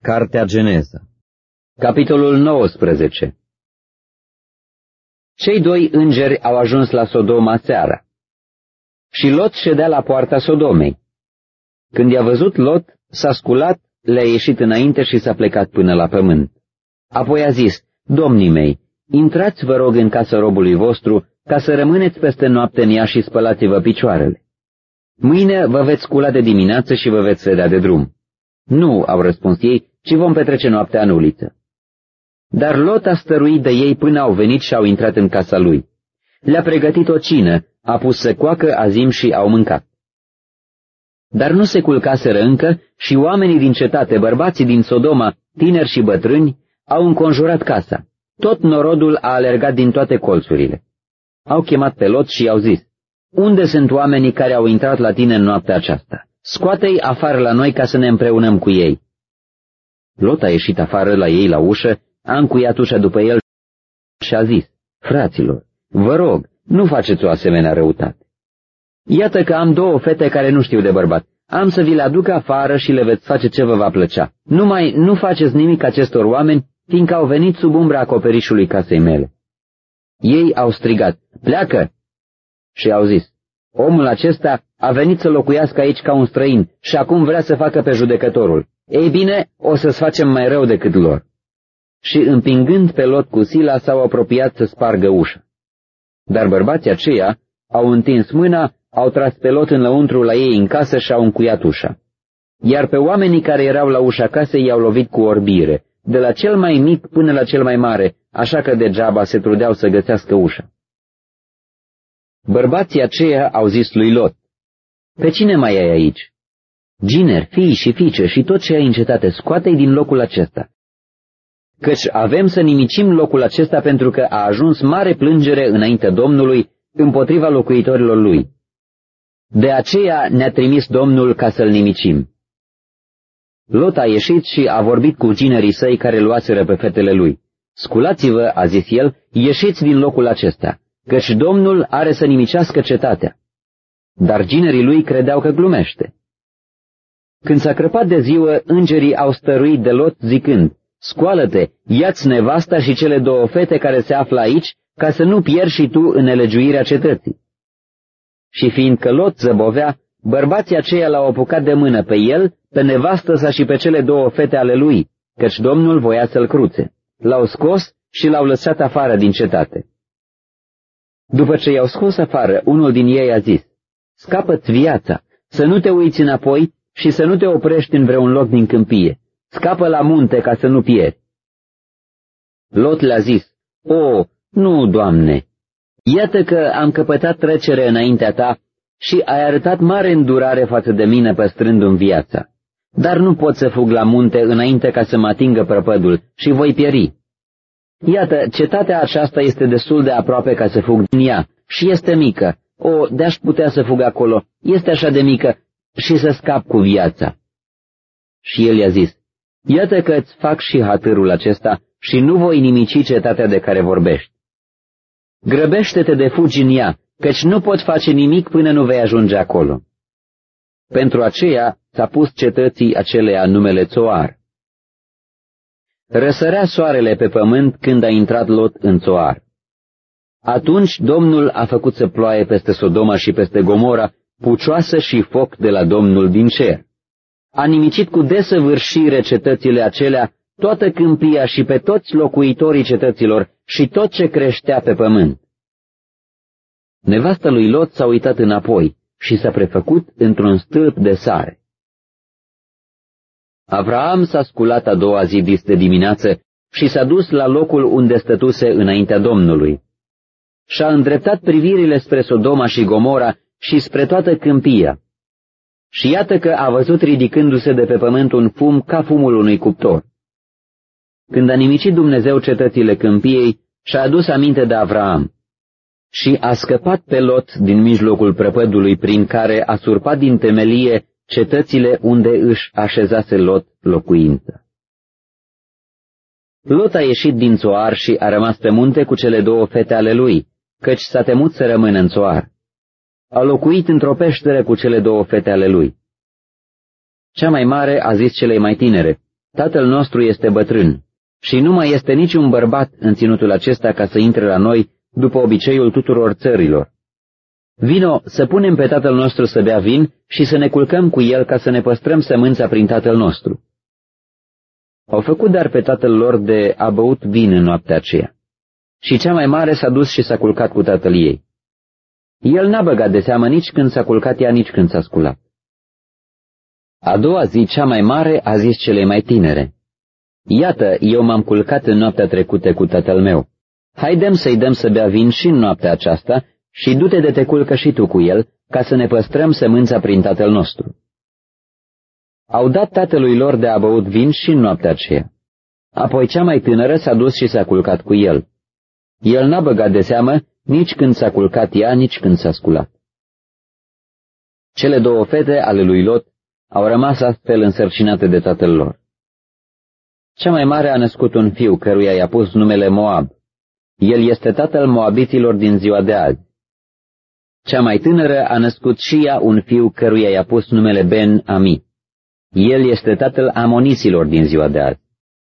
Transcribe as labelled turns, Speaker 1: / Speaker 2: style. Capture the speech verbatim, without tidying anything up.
Speaker 1: Cartea Geneza, capitolul nouăsprezece. Cei doi îngeri au ajuns la Sodoma seara și Lot ședea la poarta Sodomei. Când i-a văzut Lot, s-a sculat, le-a ieșit înainte și s-a plecat până la pământ. Apoi a zis: Domnii mei, intrați vă rog în casa robului vostru, ca să rămâneți peste noapte în ea și spălați-vă picioarele. Mâine vă veți scula de dimineață și vă veți vedea de drum. Nu, au răspuns ei, ci vom petrece noaptea în uliță. Dar Lot a stăruit de ei până au venit și au intrat în casa lui. Le-a pregătit o cină, a pus să coacă azim și au mâncat. Dar nu se culcaseră încă și oamenii din cetate, bărbații din Sodoma, tineri și bătrâni, au înconjurat casa. Tot norodul a alergat din toate colțurile. Au chemat pe Lot și i-au zis: Unde sunt oamenii care au intrat la tine în noaptea aceasta? Scoate-i afară la noi ca să ne împreunăm cu ei. Lot a ieșit afară la ei la ușă, a încuiat ușa după el și a zis: Fraților, vă rog, nu faceți o asemenea răutate. Iată că am două fete care nu știu de bărbat. Am să vi le aduc afară și le veți face ce vă va plăcea. Numai nu faceți nimic acestor oameni, fiindcă au venit sub umbra acoperișului casei mele. Ei au strigat: Pleacă! Și au zis: Omul acesta a venit să locuiască aici ca un străin și acum vrea să facă pe judecătorul. Ei bine, o să-ți facem mai rău decât lor. Și împingând pe Lot cu sila, s-au apropiat să spargă ușa. Dar bărbații aceia au întins mâna, au tras pe Lot înăuntru la ei în casă și au încuiat ușa. Iar pe oamenii care erau la ușa casei i-au lovit cu orbire, de la cel mai mic până la cel mai mare, așa că degeaba se trudeau să găsească ușa. Bărbații aceia au zis lui Lot: Pe cine mai ai aici? Gineri, fii și fiice și tot ce ai în cetate, scoate-i din locul acesta. Căci avem să nimicim locul acesta pentru că a ajuns mare plângere înaintea Domnului împotriva locuitorilor lui. De aceea ne-a trimis Domnul ca să-l nimicim. Lot a ieșit și a vorbit cu ginerii săi care luaseră pe fetele lui. Sculați-vă, a zis el, ieșiți din locul acesta, căci Domnul are să nimicească cetatea. Dar ginerii lui credeau că glumește. Când s-a crăpat de ziua, îngerii au stăruit de Lot zicând: Scoală-te, ia-ți nevasta și cele două fete care se află aici, ca să nu pierzi și tu în nelegiuirea cetății. Și fiindcă Lot zăbovea, bărbații aceia l-au apucat de mână pe el, pe nevastă sa și pe cele două fete ale lui, căci Domnul voia să-l cruțe. L-au scos și l-au lăsat afară din cetate. După ce i-au scos afară, unul din ei a zis: Scapă-ți viața, să nu te uiți înapoi și să nu te oprești în vreun loc din câmpie. Scapă la munte ca să nu pierzi. Lot le-a zis: O, nu, Doamne, iată că am căpătat trecere înaintea ta și ai arătat mare îndurare față de mine păstrându-mi viața. Dar nu pot să fug la munte înainte ca să mă atingă prăpădul și voi pieri. Iată, cetatea aceasta este destul de aproape ca să fug din ea și este mică. O, de-aș putea să fug acolo, este așa de mică și să scap cu viața. Și el i-a zis: Iată că îți fac și hatârul acesta și nu voi nimici cetatea de care vorbești. Grăbește-te de fugi în ea, căci nu pot face nimic până nu vei ajunge acolo. Pentru aceea s-a pus cetății aceleia numele Țoar. Răsărea soarele pe pământ când a intrat Lot în Țoar. Atunci Domnul a făcut să ploaie peste Sodoma și peste Gomora pucioasă și foc de la Domnul din cer. A nimicit cu desăvârșire cetățile acelea, toată câmpia și pe toți locuitorii cetăților și tot ce creștea pe pământ. Nevasta lui Lot s-a uitat înapoi și s-a prefăcut într-un stâlp de sare. Avraam s-a sculat a doua zi dis de dimineață și s-a dus la locul unde stătuse înaintea Domnului. Și-a îndreptat privirile spre Sodoma și Gomora și spre toată câmpia. Și iată că a văzut ridicându-se de pe pământ un fum ca fumul unui cuptor. Când a nimicit Dumnezeu cetățile câmpiei, și-a adus aminte de Avraam și a scăpat pe Lot din mijlocul prăpădului prin care a surpat din temelie cetățile unde își așezase Lot locuință. Lot a ieșit din Țoar și a rămas pe munte cu cele două fete ale lui, căci s-a temut să rămână în Țoar. A locuit într-o peșteră cu cele două fete ale lui. Cea mai mare a zis celei mai tinere: tatăl nostru este bătrân și nu mai este niciun bărbat în ținutul acesta ca să intre la noi după obiceiul tuturor țărilor. Vino să punem pe tatăl nostru să bea vin și să ne culcăm cu el ca să ne păstrăm sămânța prin tatăl nostru. Au făcut dar pe tatăl lor de a băut vin în noaptea aceea. Și cea mai mare s-a dus și s-a culcat cu tatăl ei. El n-a băgat de seamă nici când s-a culcat ea, nici când s-a sculat. A doua zi, cea mai mare a zis celei mai tinere: Iată, eu m-am culcat în noaptea trecută cu tatăl meu. Haidem să-i dăm să bea vin și în noaptea aceasta și du-te de te culcă și tu cu el, ca să ne păstrăm sămânța prin tatăl nostru. Au dat tatălui lor de a băut vin și în noaptea aceea. Apoi cea mai tânără s-a dus și s-a culcat cu el. El n-a băgat de seamă nici când s-a culcat ea, nici când s-a sculat. Cele două fete ale lui Lot au rămas astfel însărcinate de tatăl lor. Cea mai mare a născut un fiu, căruia i-a pus numele Moab. El este tatăl moabiților din ziua de azi. Cea mai tânără a născut și ea un fiu, căruia i-a pus numele Ben-Ami. El este tatăl amoniților din ziua de azi.